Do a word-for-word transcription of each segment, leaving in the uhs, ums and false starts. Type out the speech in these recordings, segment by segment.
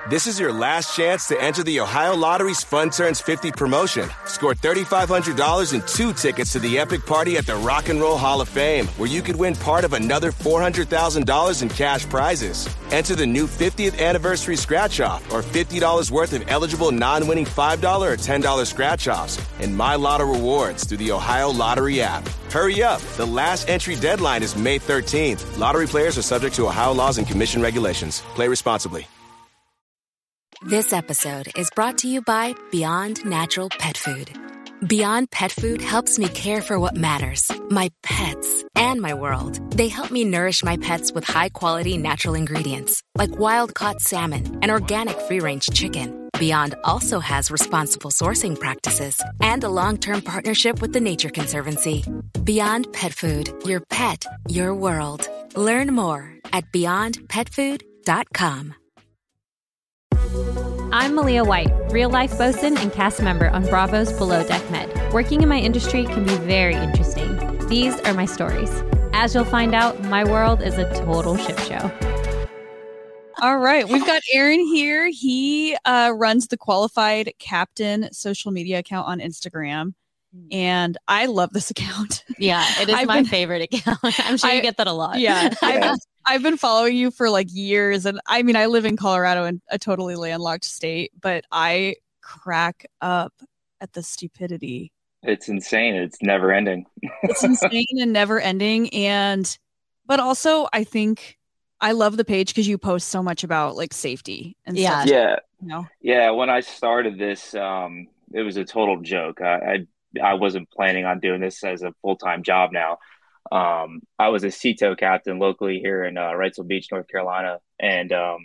This is your last chance to enter the Ohio Lottery's Fun Turns fifty promotion. Score three thousand five hundred dollars and two tickets to the epic party at the Rock and Roll Hall of Fame, where you could win part of another four hundred thousand dollars in cash prizes. Enter the new fiftieth anniversary scratch-off or fifty dollars worth of eligible non-winning five dollars or ten dollars scratch-offs and My Lotto rewards through the Ohio Lottery app. Hurry up. The last entry deadline is May thirteenth. Lottery players are subject to Ohio laws and commission regulations. Play responsibly. This episode is brought to you by Beyond Natural Pet Food. Beyond Pet Food helps me care for what matters, my pets, and my world. They help me nourish my pets with high-quality natural ingredients, like wild-caught salmon and organic free-range chicken. Beyond also has responsible sourcing practices and a long-term partnership with the Nature Conservancy. Beyond Pet Food, your pet, your world. Learn more at beyond pet food dot com. I'm Malia White, real-life bosun and cast member on Bravo's Below Deck Med. Working in my industry can be very interesting. These are my stories. As you'll find out, my world is a total shit show. All right, we've got Aaron here. He uh, runs the Qualified Captain social media account on Instagram, and I love this account. Yeah, it is I've my been, favorite account. I'm sure I, you get that a lot. Yeah, I've, I've been following you for like years, and I mean, I live in Colorado in a totally landlocked state, but I crack up at the stupidity. It's insane. It's never ending. It's insane and never ending, and but also I think I love the page because you post so much about like safety and yeah, stuff. Yeah, you know? yeah. When I started this, um, it was a total joke. I, I I wasn't planning on doing this as a full time job now. Um, I was a C T O captain locally here in uh, Wrightsville Beach, North Carolina, and um,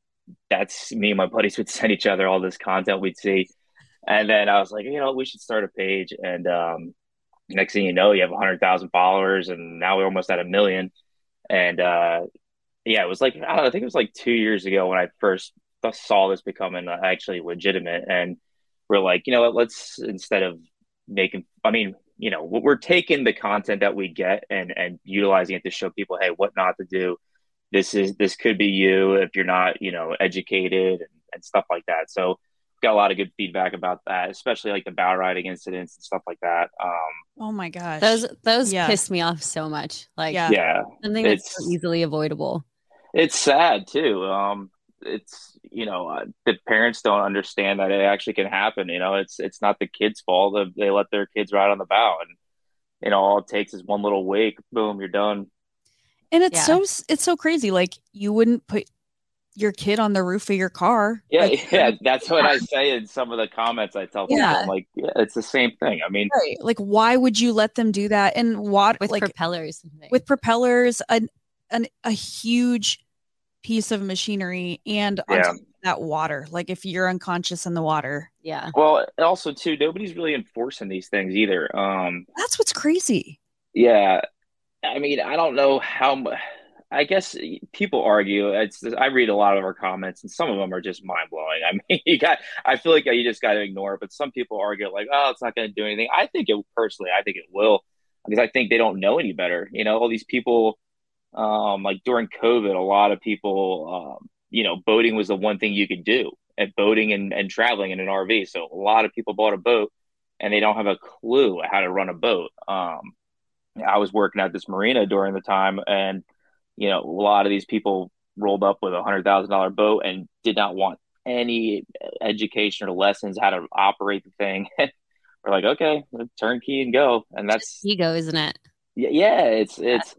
that's me and my buddies would send each other all this content we'd see, and then I was like, you know, we should start a page. And um, next thing you know, you have a hundred thousand followers, and now we're almost at a million. And uh, yeah, it was like I don't know, I think it was like two years ago when I first saw this becoming actually legitimate, and we're like, you know what, let's instead of making, I mean. You know, we're taking the content that we get and, and utilizing it to show people, hey, what not to do. This is, this could be you if you're not, you know, educated and, and stuff like that. So got a lot of good feedback about that, especially like the bow riding incidents and stuff like that. Um, oh my gosh. Those, those yeah. piss me off so much. Like, yeah, yeah something that's so easily avoidable. It's sad too. Um, it's, you know, uh, the parents don't understand that it actually can happen. You know, it's it's not the kids' fault if they let their kids ride on the bow, and you know, all it takes is one little wake, boom, you're done. And it's yeah. so it's so crazy. Like you wouldn't put your kid on the roof of your car. Yeah, like, yeah, that's what I say in some of the comments. I tell people, yeah. I'm like, yeah, it's the same thing. I mean, right. Like, why would you let them do that? And what with like propellers, and things. with propellers, an, an a huge piece of machinery, and on yeah. top of that water. Like if you're unconscious in the water. Yeah. Well, also too, nobody's really enforcing these things either. Um, That's what's crazy. Yeah, I mean, I don't know how much. I guess people argue. It's I read a lot of our comments, and some of them are just mind blowing. I mean, you got. I feel like you just got to ignore it. But some people argue like, "Oh, it's not going to do anything." I think it personally. I think it will, because I think they don't know any better. You know, all these people. Um, like during COVID, a lot of people, um, you know, boating was the one thing you could do, and boating and, and traveling in an R V. So a lot of people bought a boat, and they don't have a clue how to run a boat. Um, I was working at this marina during the time, and you know, a lot of these people rolled up with a hundred thousand dollar boat and did not want any education or lessons how to operate the thing. We're like, okay, turnkey and go, and that's Just ego, isn't it? Yeah, yeah, it's it's.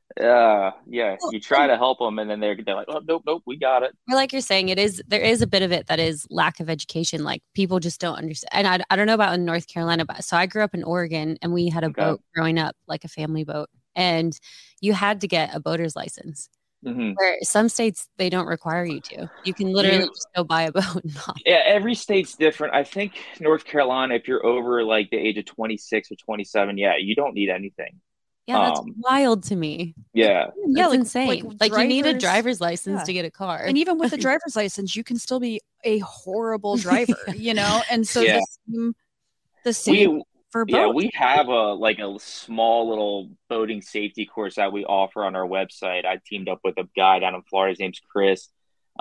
Uh, yeah, you try to help them, and then they're they're like, oh, nope, nope, we got it. Or like you're saying, it is there is a bit of it that is lack of education. Like people just don't understand. And I, I don't know about in North Carolina, but so I grew up in Oregon, and we had a Okay. boat growing up, like a family boat, and you had to get a boater's license. Mm-hmm. Where some states they don't require you to. You can literally You- just go buy a boat. And hop. Yeah, every state's different. I think North Carolina, if you're over like the age of twenty-six or twenty-seven, yeah, you don't need anything. Yeah, that's Um, wild to me. Yeah, That's Yeah, like- insane. like Like, you need a drivers- driver's license yeah. to get a car. And even with a driver's license, you can still be a horrible driver, you know? And so Yeah. the same, the same we for both. yeah we have a like a small little boating safety course that we offer on our website. I teamed up with a guy down in Florida. His name's Chris.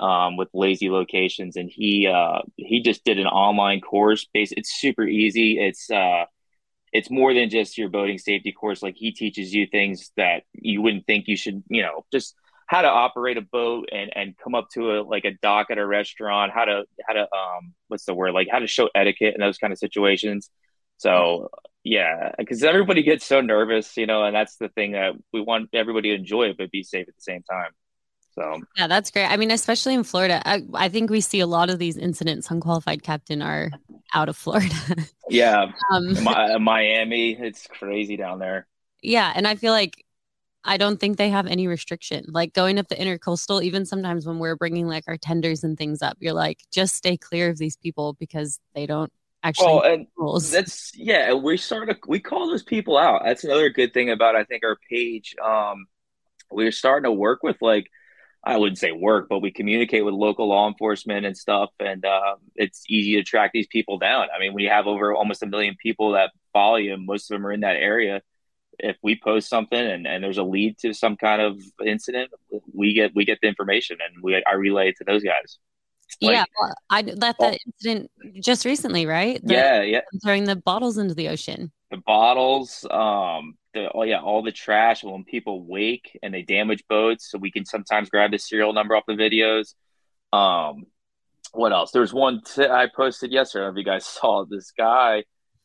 um, with Lazy Locations, and he uh, he just did an online course. Based, it's super easy. It's uh, it's more than just your boating safety course. Like he teaches you things that you wouldn't think you should, you know, just how to operate a boat and, and come up to a, like a dock at a restaurant, how to, how to, um, what's the word? Like how to show etiquette in those kind of situations. So yeah, because everybody gets so nervous, you know, and that's the thing that we want everybody to enjoy it, but be safe at the same time. So yeah, that's great. I mean, especially in Florida, I, I think we see a lot of these incidents. Unqualified captain are out of Florida. yeah, um, Mi- Miami, it's crazy down there. Yeah, and I feel like I don't think they have any restriction. Like going up the intercoastal, even sometimes when we're bringing like our tenders and things up, you're like, just stay clear of these people because they don't actually well, and rules. that's yeah, we sort of we call those people out. That's another good thing about I think our page. Um, we're starting to work with like I wouldn't say work, but we communicate with local law enforcement and stuff, and uh, it's easy to track these people down. I mean, we have over almost a million people that follow you, and most of them are in that area. If we post something and, and there's a lead to some kind of incident, we get we get the information and we I relay it to those guys. Like, yeah, well, I that that incident just recently, right? The, yeah, yeah. Throwing the bottles into the ocean. The bottles, um, the oh yeah, all the trash. When people wake and they damage boats, so we can sometimes grab the serial number off the videos. Um, what else? There's one t- I posted yesterday. I don't know if you guys saw this guy.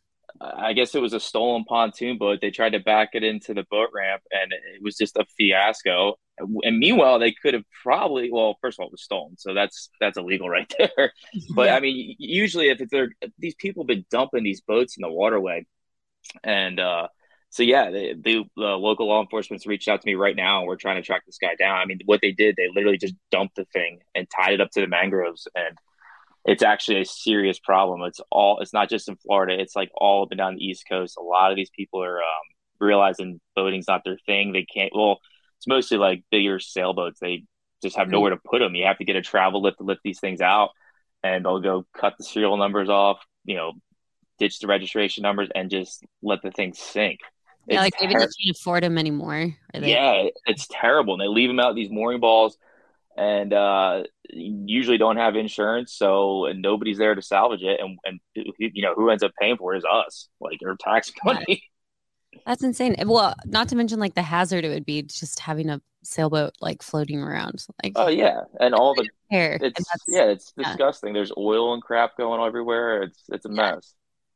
I guess it was a stolen pontoon boat. They tried to back it into the boat ramp, and it was just a fiasco. And meanwhile, they could have probably, well, first of all, it was stolen, so that's that's illegal right there. But Yeah. I mean, usually if they're these people have been dumping these boats in the waterway, and uh, so yeah, they, the the local law enforcement's reached out to me right now. And we're trying to track this guy down. I mean, what they did, they literally just dumped the thing and tied it up to the mangroves, and it's actually a serious problem. It's all, it's not just in Florida. It's like all up and down the East Coast. A lot of these people are um, realizing boating's not their thing. They can't, well, it's mostly like bigger sailboats. They just have nowhere to put them. You have to get a travel lift to lift these things out, and they'll go cut the serial numbers off, you know, ditch the registration numbers and just let the thing sink. Yeah, It's like maybe ter- they can't afford them anymore. Or they- yeah, it's terrible. And they leave them out these mooring balls, and uh, usually don't have insurance, so and nobody's there to salvage it, and and you know who ends up paying for it is us, like our tax money. That's insane. Well, not to mention like the hazard it would be just having a sailboat like floating around. Like, Oh yeah, and all the hair. it's yeah, it's disgusting. There's oil and crap going everywhere. It's it's a Yeah. mess.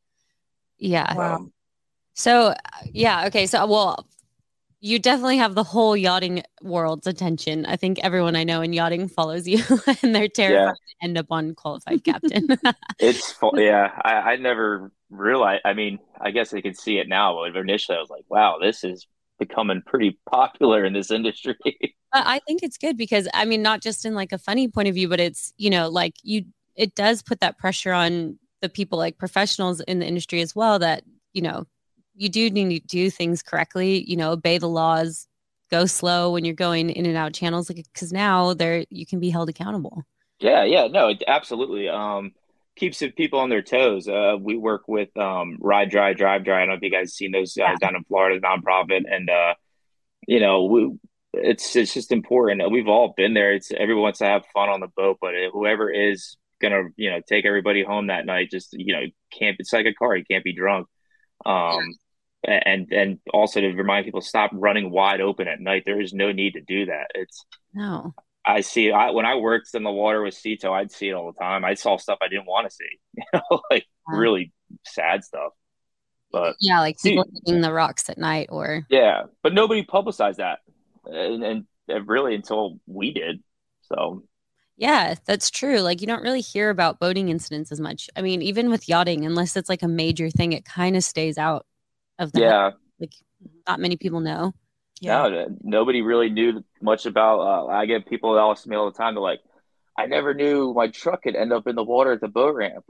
Yeah. Wow. Um, So, yeah. Okay. So, well, you definitely have the whole yachting world's attention. I think everyone I know in yachting follows you, and they're terrified Yeah. to end up on qualified captain. it's fu- yeah. I I never realized. I mean, I guess I could see it now, but initially I was like, wow, this is becoming pretty popular in this industry. But I think it's good because, I mean, not just in like a funny point of view, but it's, you know, like you, it does put that pressure on the people like professionals in the industry as well that, you know, you do need to do things correctly, you know, obey the laws, go slow when you're going in and out channels, like, because now there you can be held accountable. Yeah, yeah, no, it absolutely. Um, keeps it- people on their toes. Uh, we work with um, Ride Dry, Drive Dry. I don't know if you guys seen those guys down in Florida, nonprofit, and uh, you know, we, it's it's just important. We've all been there. It's everyone wants to have fun on the boat, but whoever is gonna, you know, take everybody home that night, just you know, can't. It's like a car; you can't be drunk. Um, and and also to remind people, stop running wide open at night. There is no need to do that. It's No. I see. I when I worked in the water with Cito, I'd see it all the time. I saw stuff I didn't want to see, you know, like Yeah. really sad stuff. But Yeah, like people See- hitting the rocks at night or yeah, but nobody publicized that, and, and really until we did. So yeah, that's true. Like you don't really hear about boating incidents as much. I mean, even with yachting, unless it's like a major thing, it kind of stays out of the yeah, like not many people know. Yeah. no, nobody really knew much about. Uh, I get people that ask me all the time. They're like, I never knew my truck could end up in the water at the boat ramp,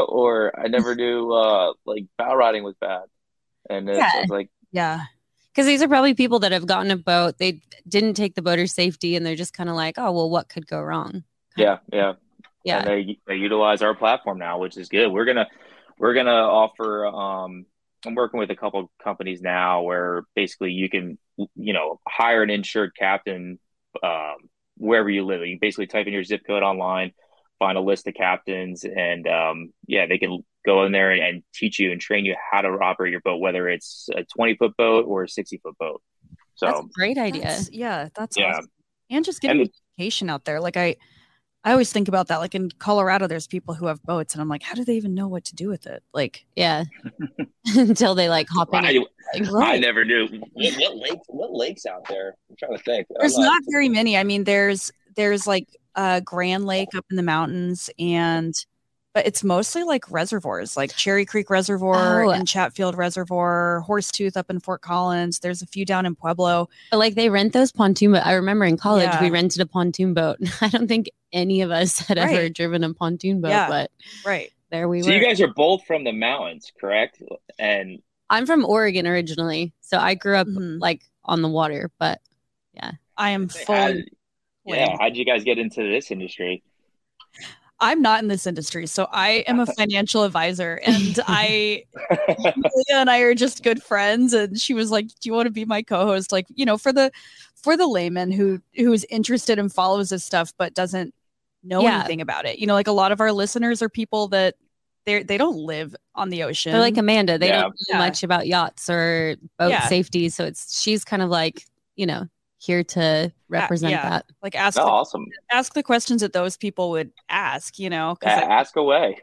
or I never knew uh, like bow riding was bad. And it's, Yeah. it's like, Yeah. Because these are probably people that have gotten a boat, they didn't take the boater safety, and they're just kind of like, oh, well, what could go wrong? yeah, yeah, Yeah. and they they utilize our platform now, which is good. We're gonna we're gonna offer. Um, I'm working with a couple companies now where basically you can you know hire an insured captain um, wherever you live. You basically type in your zip code online, find a list of captains, and um, yeah, they can go in there and, and teach you and train you how to operate your boat, whether it's a twenty foot boat or a sixty foot boat. So That's a great idea. That's, yeah, that's yeah. awesome. And just getting And- education out there. Like I, I always think about that. Like in Colorado, there's people who have boats, and I'm like, how do they even know what to do with it? Like, Yeah. Until they like hop in. I, and- I right. never knew what, what lakes. What lakes out there? I'm trying to think. I'm There's not- not very many. I mean, there's there's like uh Grand Lake up in the mountains, and but it's mostly like reservoirs, like Cherry Creek Reservoir Oh. and Chatfield Reservoir, Horsetooth up in Fort Collins. There's a few down in Pueblo. But like they rent those pontoon boats. I remember in college Yeah. we rented a pontoon boat. I don't think any of us had ever Right. driven a pontoon boat, Yeah. but Right. there we So were. you guys are both from the mountains, correct? And I'm from Oregon originally, so I grew up Mhm. like on the water. But I am how, fully. yeah, how'd you guys get into this industry? I'm not in this industry, so I am a financial advisor, and I, Leah and I are just good friends. And she was like, "Do you want to be my co-host?" Like, you know, for the for the layman who who is interested and follows this stuff but doesn't know Yeah. anything about it. You know, like a lot of our listeners are people that they they don't live on the ocean. they're like Amanda. They Yeah. don't know Yeah. much about yachts or boat Yeah. safety, so it's she's kind of like you know here to represent yeah. that. like ask Oh, the, awesome. ask the questions that those people would ask. You know, A- because ask away.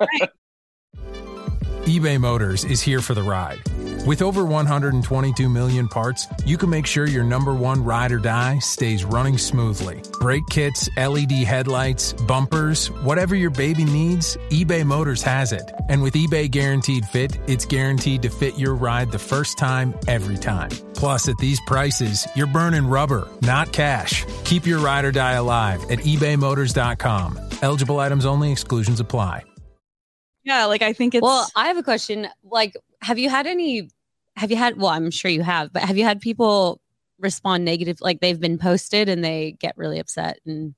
eBay Motors is here for the ride. With over one hundred twenty-two million parts, you can make sure your number one ride or die stays running smoothly. Brake kits, L E D headlights, bumpers, whatever your baby needs, eBay Motors has it. And with eBay Guaranteed Fit, it's guaranteed to fit your ride the first time, every time. Plus, at these prices, you're burning rubber, not cash. Keep your ride or die alive at ebay motors dot com. Eligible items only, exclusions apply. yeah, like I think it's Well, I have a question. Like, have you had any? Have you had? Well, I'm sure you have, but have you had people respond negative? Like they've been posted and they get really upset. And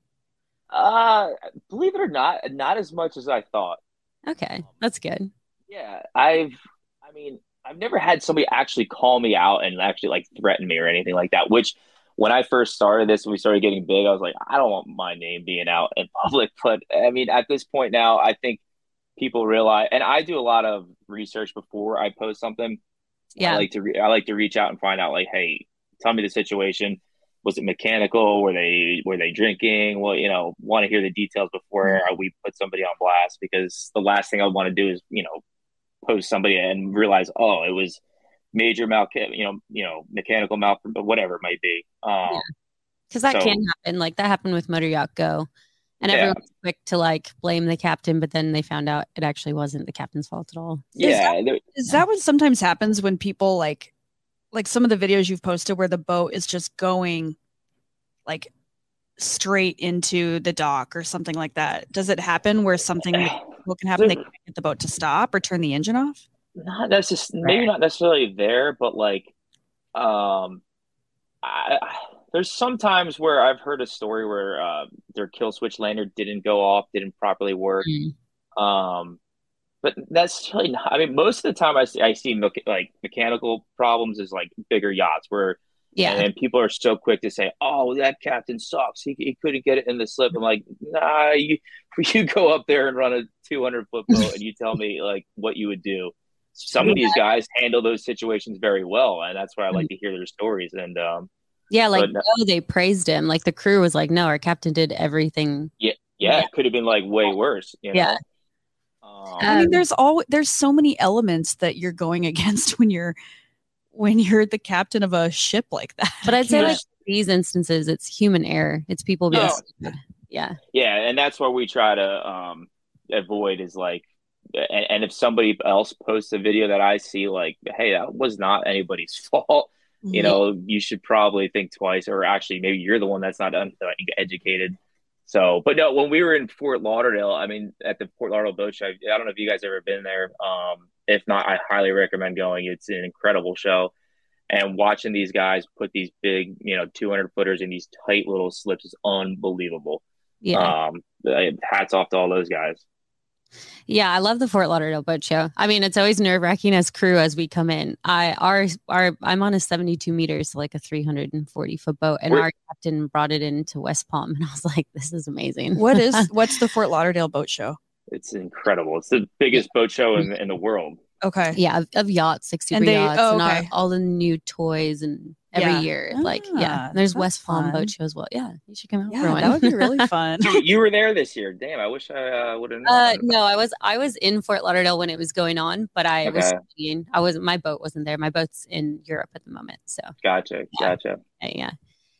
Uh, believe it or not, not as much as I thought. okay, that's good. Yeah, I've, I mean, I've never had somebody actually call me out and actually like threaten me or anything like that. Which, when I first started this, when we started getting big, I was like, I don't want my name being out in public. But I mean, at this point now, I think people realize, and I do a lot of research before I post something. Yeah. I like to re- I like to reach out and find out like, hey, tell me the situation. Was it mechanical? Were they were they drinking? Well, you know, want to hear the details before we put somebody on blast, because the last thing I want to do is, you know, post somebody and realize, oh, it was major mal, you know, you know, mechanical mal, but whatever it might be. Um, Yeah. Because that So- can happen. Like that happened with Motor Yacht Go, and Yeah. everyone was quick to like blame the captain, but then they found out it actually wasn't the captain's fault at all. yeah, there- Is that what sometimes happens when people like like some of the videos you've posted where the boat is just going like straight into the dock or something like that? Does it happen where something what can happen? They can't get the boat to stop or turn the engine off? not necessarily, maybe not necessarily there, but like, um, I, I, there's sometimes where I've heard a story where uh, their kill switch lanyard didn't go off, didn't properly work. Mm. Um, but that's really not. I mean, most of the time I see, I see mecha- like mechanical problems is like bigger yachts where, Yeah. and people are so quick to say, "Oh, that captain sucks. He, he couldn't get it in the slip." I'm like, "Nah, you you go up there and run a two hundred foot boat, and you tell me like what you would do." Some of these guys handle those situations very well, and that's why I like to hear their stories. And um, Yeah, like But- no, they praised him. Like the crew was like, "No, our captain did everything." yeah, Yeah. it could have been like way worse. You know? Yeah. Um, I mean, Um, there's all there's so many elements that you're going against when you're when you're the captain of a ship like that. But I'd say Yeah. like these instances, it's human error. It's people being Yeah. stupid. Yeah. Yeah, and that's what we try to um, avoid is like, and, and if somebody else posts a video that I see, like, hey, that was not anybody's fault. You know, you should probably think twice, or actually, maybe you're the one that's not un- educated. So, but no, when we were in Fort Lauderdale, I mean, at the Fort Lauderdale Boat Show, I don't know if you guys ever been there. Um, if not, I highly recommend going. It's an incredible show. And watching these guys put these big, you know, two hundred footers in these tight little slips is unbelievable. Yeah. Um, hats off to all those guys. Yeah, I love the Fort Lauderdale boat show. I mean, it's always nerve wracking as crew as we come in. I our our I'm on a seventy-two meters, so like a three hundred forty foot boat, and Where- our captain brought it into West Palm, and I was like, "This is amazing." What is what's the Fort Lauderdale boat show? It's incredible. It's the biggest boat show in in the world. Okay. Yeah, of, of yachts, like super And they- yachts, oh, and our, okay. all the new toys, and every Yeah. year, like yeah. Ah, And there's that's West Palm fun. boat show as well. Yeah, you should come out for Yeah, one. that would be really fun. You, you were there this year. Damn, I wish I uh, would have known. Uh, no, I was I was in Fort Lauderdale when it was going on, but I was Okay. skiing. I was my boat wasn't there. My boat's in Europe at the moment. So Gotcha, Yeah. gotcha. uh, yeah.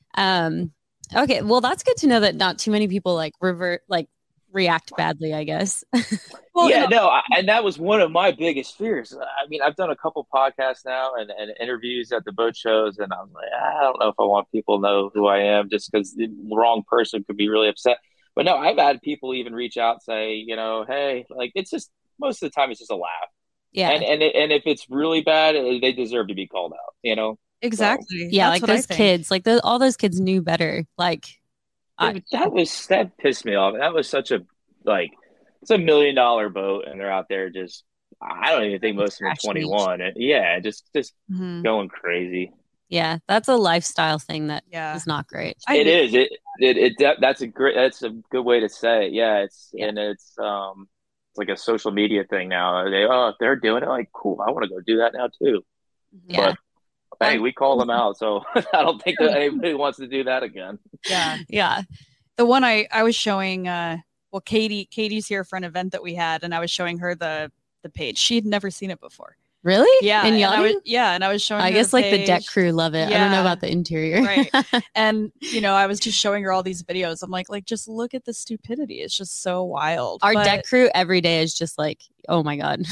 Um. Okay. Well, that's good to know that not too many people like revert like react badly, I guess. Well, yeah, no, no, I, and that was one of my biggest fears. I mean, I've done a couple podcasts now and, and interviews at the boat shows, and I was like, I don't know if I want people to know who I am just because the wrong person could be really upset. But no, I've had people even reach out, say, you know, hey, like it's just most of the time it's just a laugh, Yeah. and and it, and if it's really bad, they deserve to be called out, you know. exactly. yeah. That's like what I those think. kids, like those, all those kids knew better. Like, I, It- that was that pissed me off. That was such a like it's a million dollar boat, and they're out there just. I don't even think most of them are Trash twenty-one. And yeah, just just Mhm. going crazy. yeah, that's a lifestyle thing that Yeah. is not great. I It hate- is. It, it it that, that's a great. That's a good way to say it. Yeah. It's Yeah. and it's um it's like a social media thing now. They oh if they're doing it, like cool. I want to go do that now too. Yeah. But hey, Um, we call them out, so I don't think that anybody wants to do that again. Yeah. Yeah. The one I I was showing uh well Katie Katie's here for an event that we had, and I was showing her the the page. She had never seen it before. Really? Yeah. In and I yachting? was, yeah, and I was showing I her guess the like the deck page. crew love it. I don't know Yeah. about the interior. Right. And you know, I was just showing her all these videos. I'm like, like just look at the stupidity. It's just so wild. Our But, deck crew every day is just like, oh my God.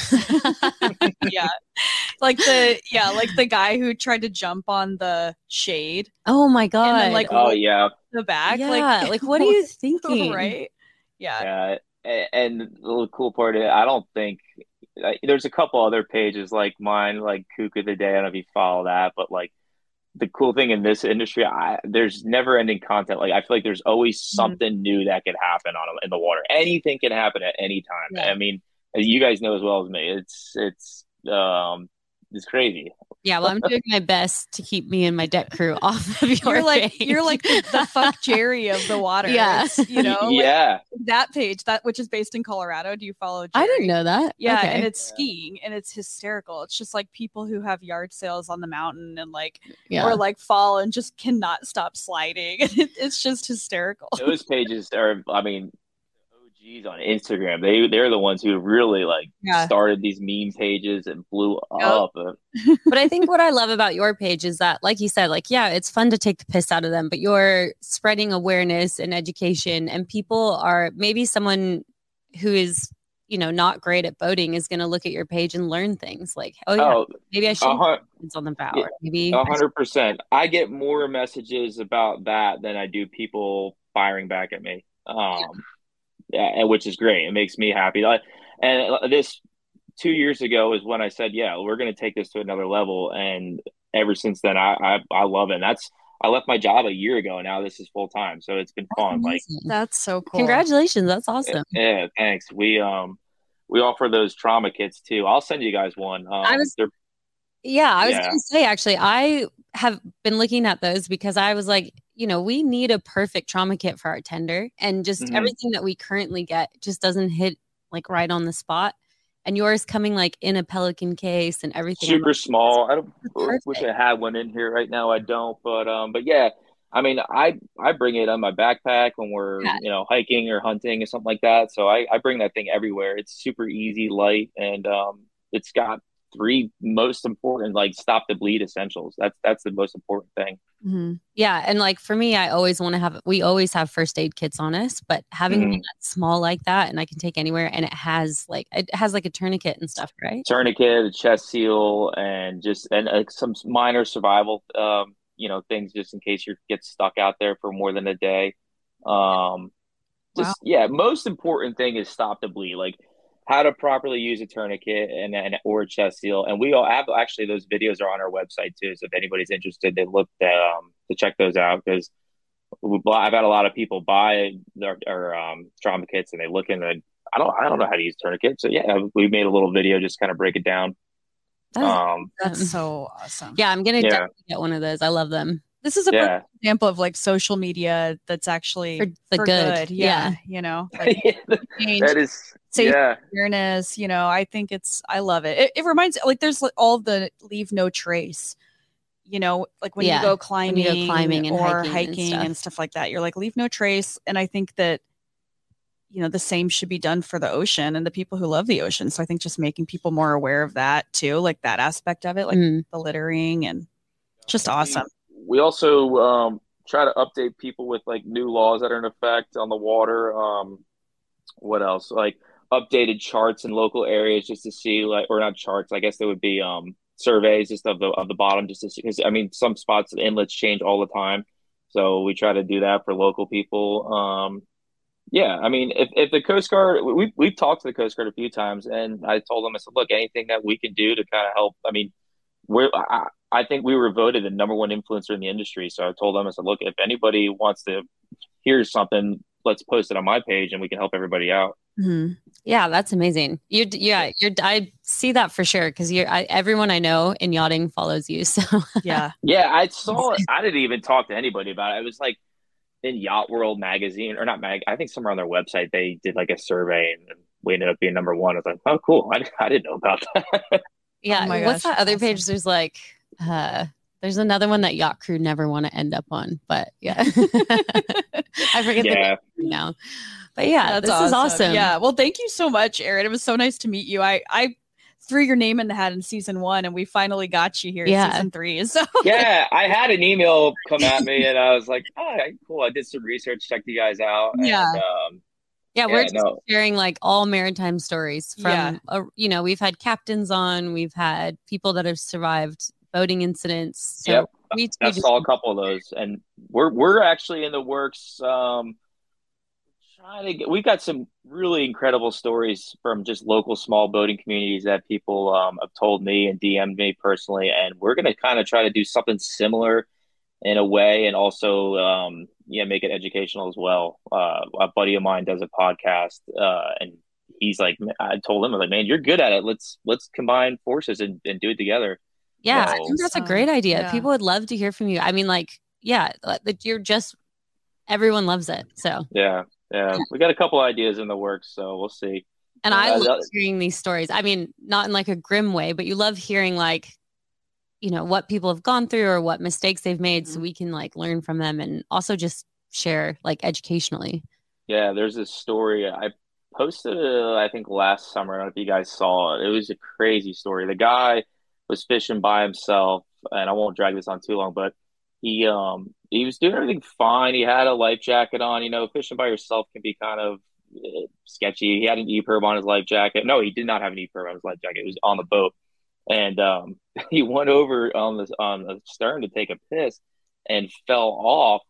yeah. Like the yeah, like the guy who tried to jump on the shade oh my God. and then like Oh roll yeah, the back. yeah. Like, Like, what are you thinking? right? Yeah. yeah. A- And the little cool part of it, I don't think like, there's a couple other pages like mine, like Kook of the Day. I don't know if you follow that, but like the cool thing in this industry, I, there's never ending content. Like I feel like there's always something new that could happen on in the water. Anything can happen at any time. Yeah. I mean, as you guys know as well as me, it's it's um it's crazy. Yeah. Well, I'm doing my best to keep me and my deck crew off of your You're like page. you're like the, the fuck Jerry of the water. Yeah. It's, you know, like yeah, that page that which is based in Colorado. Do you follow Jerry? I didn't know that. Yeah, Okay. and it's skiing and it's hysterical. It's just like people who have yard sales on the mountain and like yeah. or like fall and just cannot stop sliding. It, it's just hysterical. those pages are. I mean, O Gs on Instagram. They they're the ones who really like Yeah. started these meme pages and blew up. Uh, But I think what I love about your page is that, like you said, like, yeah, it's fun to take the piss out of them, but you're spreading awareness and education, and people are maybe someone who is, you know, not great at boating is going to look at your page and learn things like, oh, yeah, oh, maybe I a should hun- put on the bow. Yeah, Or maybe A hundred percent. I get more messages about that than I do people firing back at me. Um, yeah, and which is great. It makes me happy. I, and this two years ago is when I said, "Yeah, we're going to take this to another level." And ever since then, I I, I love it. And that's I left my job a year ago. And now this is full time, so it's been fun. Like, amazing. That's so cool. Congratulations. That's awesome. yeah, thanks. We um we offer those trauma kits too. I'll send you guys one. Um, I was- they're Yeah, I was Yeah. going to say, actually, I have been looking at those because I was like, you know, we need a perfect trauma kit for our tender, and just Mhm. everything that we currently get just doesn't hit like right on the spot. And yours coming like in a Pelican case and everything. I'm super like, small. I don't Perfect. wish I had one in here right now. I don't, but um, but yeah. I mean, I I bring it on my backpack when we're Yeah. you know hiking or hunting or something like that. So I I bring that thing everywhere. It's super easy, light, and um, it's got three most important like stop the bleed essentials. That's that's the most important thing. Mhm. Yeah. And like for me, I always want to have, we always have first aid kits on us, but having Mhm. one that's small like that and I can take anywhere, and it has like, it has like a tourniquet and stuff, right? Tourniquet, a chest seal, and just and uh, some minor survival um you know things just in case you get stuck out there for more than a day. Um, just yeah, most important thing is stop the bleed. Like how to properly use a tourniquet and, and or a chest seal. And we all have actually those videos are on our website too. So if anybody's interested, they look um, to check those out because I've had a lot of people buy their, their um, trauma kits and they look in the I don't I don't know how to use tourniquet. So yeah, we made a little video just kind of break it down. That is, Um, That's so awesome. yeah, I'm gonna Yeah. definitely get one of those. I love them. This is a Yeah. perfect example of like social media that's actually For the for good. Yeah, Yeah. you know, like change, that is safe yeah. awareness. You know, I think it's. I love it. It, it reminds like there's like, all the leave no trace. You know, like when Yeah, you go when climbing, you go climbing and or hiking and hiking stuff. and stuff like that, you're like leave no trace. And I think that you know the same should be done for the ocean and the people who love the ocean. So I think just making people more aware of that too, like that aspect of it, like Mm. the littering and just awesome. We also um, try to update people with like new laws that are in effect on the water. Um, what else? Like updated charts in local areas just to see like, or not charts. I guess there would be um, surveys just of the of the bottom just to see. Because I mean, some spots the inlets change all the time, so we try to do that for local people. Um, yeah, I mean, if if the Coast Guard, we we've talked to the Coast Guard a few times, and I told them, I said, look, anything that we can do to kind of help. I mean, we're I, I think we were voted the number one influencer in the industry. So I told them, I said, look, if anybody wants to hear something, let's post it on my page and we can help everybody out. Mm-hmm. Yeah, that's amazing. You, yeah, you're. I see that for sure because you're. I, everyone I know in yachting follows you. So Yeah. Yeah, I saw it. I didn't even talk to anybody about it. It was like in Yacht World magazine, or not mag. I think somewhere on their website they did like a survey, and we ended up being number one. I was like, oh, cool. I, I didn't know about that. yeah. Oh my What's gosh, that other awesome. page? There's like, uh, there's another one that yacht crew never want to end up on, but yeah, I forget Yeah. the name now. But yeah, That's this is awesome. Yeah. Well, thank you so much, Aaron. It was so nice to meet you. I, I threw your name in the hat in season one and we finally got you here Yeah. in season three. So Yeah, I had an email come at me, and I was like, "Oh, cool." I did some research, checked you guys out, and Yeah. um, Yeah, we're Yeah, just no. sharing like all maritime stories from, Yeah. uh, you know, we've had captains on, we've had people that have survived boating incidents. So Yep. we, we I just, saw a couple of those, and we're we're actually in the works. Um, trying to get, we've got some really incredible stories from just local small boating communities that people um, have told me and D M'd me personally, and we're going to kind of try to do something similar in a way, and also um, yeah, make it educational as well. Uh, a buddy of mine does a podcast, uh, and he's like, I told him, I was like, man, you're good at it. Let's let's combine forces and, and do it together. yeah, So- I think that's a Um, great idea. yeah. People would love to hear from you. I mean, like, yeah, like you're just, everyone loves it. So, Yeah, yeah, we got a couple ideas in the works, so we'll see. and I Uh, love that- hearing these stories. I mean, not in like a grim way, but you love hearing like, you know, what people have gone through or what mistakes they've made so we can like learn from them and also just share like educationally. Yeah, there's this story I posted, uh, I think last summer. I don't know if you guys saw it. It was a crazy story. The guy was fishing by himself, and I won't drag this on too long, but he um he was doing everything fine. He had a life jacket on. You know, fishing by yourself can be kind of uh, sketchy. He had an E-perb on his life jacket. No, he did not have an E-perb on his life jacket. It was on the boat, and um he went over on the on the stern to take a piss and fell off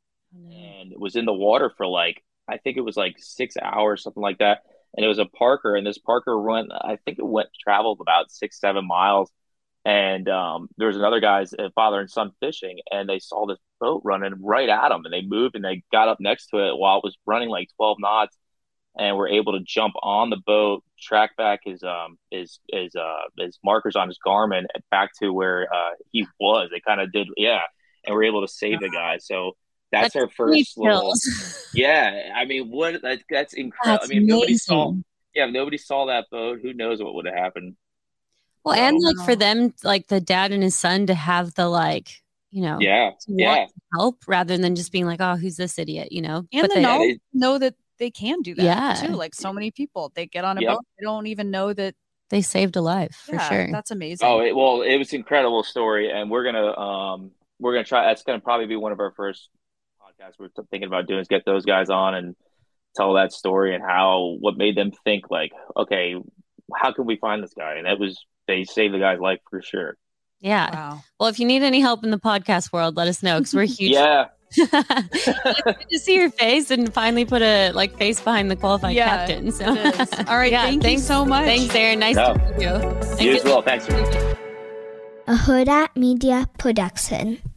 and was in the water for like, I think it was like six hours, something like that. And it was a Parker, and this Parker went, I think it went traveled about six, seven miles. And um, there was another guy's uh, father and son fishing, and they saw this boat running right at them, and they moved and they got up next to it while it was running like twelve knots, and were able to jump on the boat, track back his um his his uh his markers on his Garmin back to where uh he was. They kind of did, yeah, and were able to save the guy. So that's, That's our first really little, chills. yeah. I mean, what that, that's incredible. That's I mean, if nobody saw, amazing. yeah, if nobody saw that boat, who knows what would have happened? Well, and So- like for them, like the dad and his son to have the like, you know, Yeah, to want yeah, to help rather than just being like, oh, who's this idiot, you know? and But the they- knowledge they- know that they can do that Yeah. too. Like so many people, they get on a Yep. boat, they don't even know that. they saved a life for Yeah, sure. that's amazing. Oh, it, well, it was an incredible story, and we're gonna um we're gonna try. That's gonna probably be one of our first podcasts we're thinking about doing, is get those guys on and tell that story and how what made them think like, okay, how can we find this guy? And that was, they saved the guy's life for sure. Yeah. Wow. Well, if you need any help in the podcast world, let us know because we're huge. Yeah, It's good to see your face and finally put a like face behind the qualified Yeah, captain. So, it is. All right, Yeah, thank you thanks so much. Thanks, Aaron. Nice No. to meet you. And you as good well. luck. Thanks. A Huda Media Production.